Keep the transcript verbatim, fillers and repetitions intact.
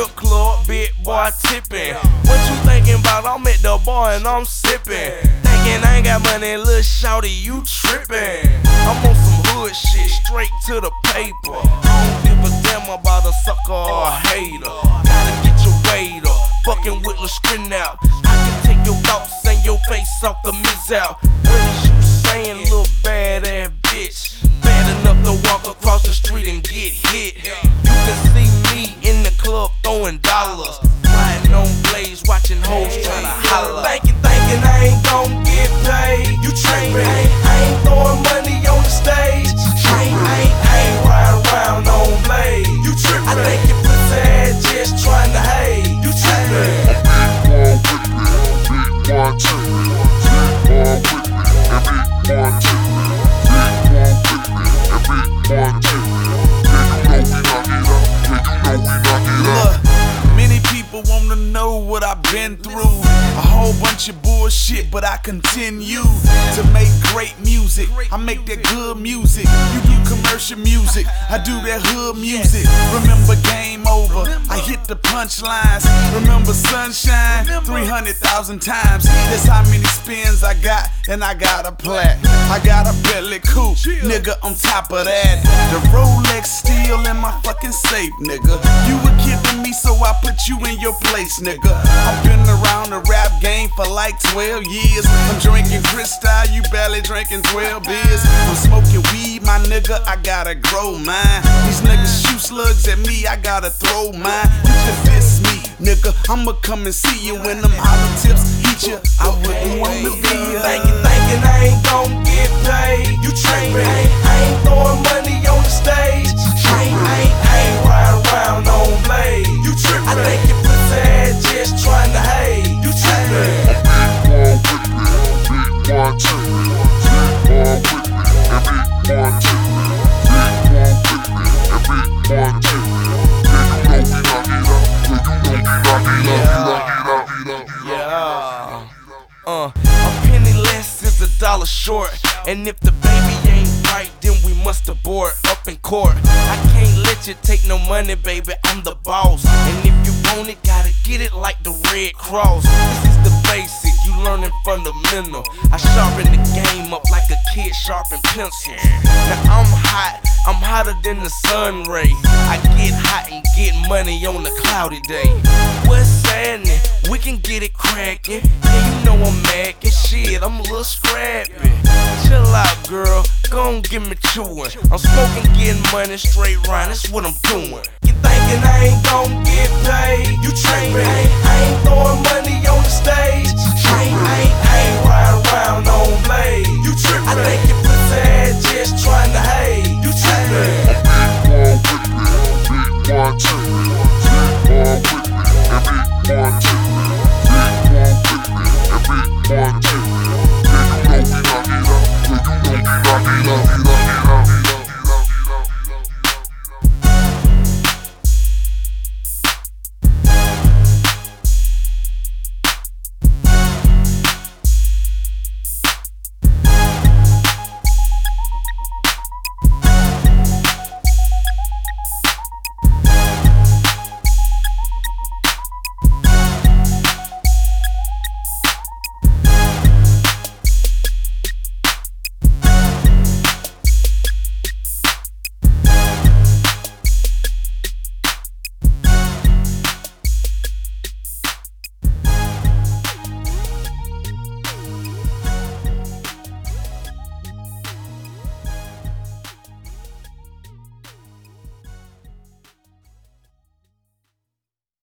strip club, big boy tipping. What you thinking about? I'm at the bar and I'm sipping. Thinking I ain't got money, little shawty, you tripping. I'm on some hood shit, straight to the paper. I don't give a damn about a sucker or a hater. Gotta get your weight up, fucking with Lil Scrin out. I can take your thoughts and your face off the mizzout. What is you saying, little badass bitch? Bad enough to walk across the street and get hit. You can see me in the club throwing dollars, riding on blades, watching hoes tryna holler. Thinking, thinking I ain't gon' get paid. You trippin'? I ain't throwing money on the stage. I ain't, I ain't, I ain't riding around on blades. You trippin'? I think your pussy ass just tryna hate. You trippin'? Big boy trippin', big boy with me, and big boy trippin', big boy with me, and big boy trippin'. Yeah, you know we knock it out. Yeah, you know we knock it out. Look, many people wanna know what I've been through. A whole bunch of bullshit, but I continue to make great music. I make that good music. You do commercial music, I do that hood music. Remember Game Over, I hit the punchlines. Remember Sunshine, three hundred thousand times. That's how many spins I got, and I got a plaque. I got a Bentley coupe, nigga, on top of that. The Rolex still in my fucking safe, nigga. You were kidding me, so I put you in your place, nigga. I've been around the rap game for like twelve years. I'm drinking Cristal, you barely drinking twelve beers. I'm smoking weed, my nigga, I gotta grow mine. These niggas shoot slugs at me, I gotta throw mine. You can diss me, nigga, I'ma come and see you when them hollow tips eat you. I wouldn't wanna be here. Thinking, thinking I ain't gon' get paid. You trippin'? I ain't throwing money on the stage. I ain't, I ain't, I ain't riding around on blade. You trippin'? I think your pussy ass just tryna hate. You trippin'? Big boy trippin', big boy with me, and big boy trippin', big boy with me, and big boy trippin'. Yeah, you know we knock it out. Yeah, you know we knock it out. We knock it out. Yeah. Uh, a penny less is a dollar short. And if the baby ain't right, then we must abort up in court. I can't let you take no money, baby, I'm the boss. And if you want it, gotta get it like the Red Cross. This is the basic, you learning fundamental. I sharpen the game up like a kid sharpen pencils. Now I'm hot, I'm hotter than the sun ray. I get hot and get money on a cloudy day. What's happening? We can get it crackin'. Yeah, you know I'm mackin'. Shit, I'm a little scrappy. Chill out, girl, gon' give me chewin'. I'm smoking, getting money straight round, that's what I'm doing. You thinking I ain't gon' get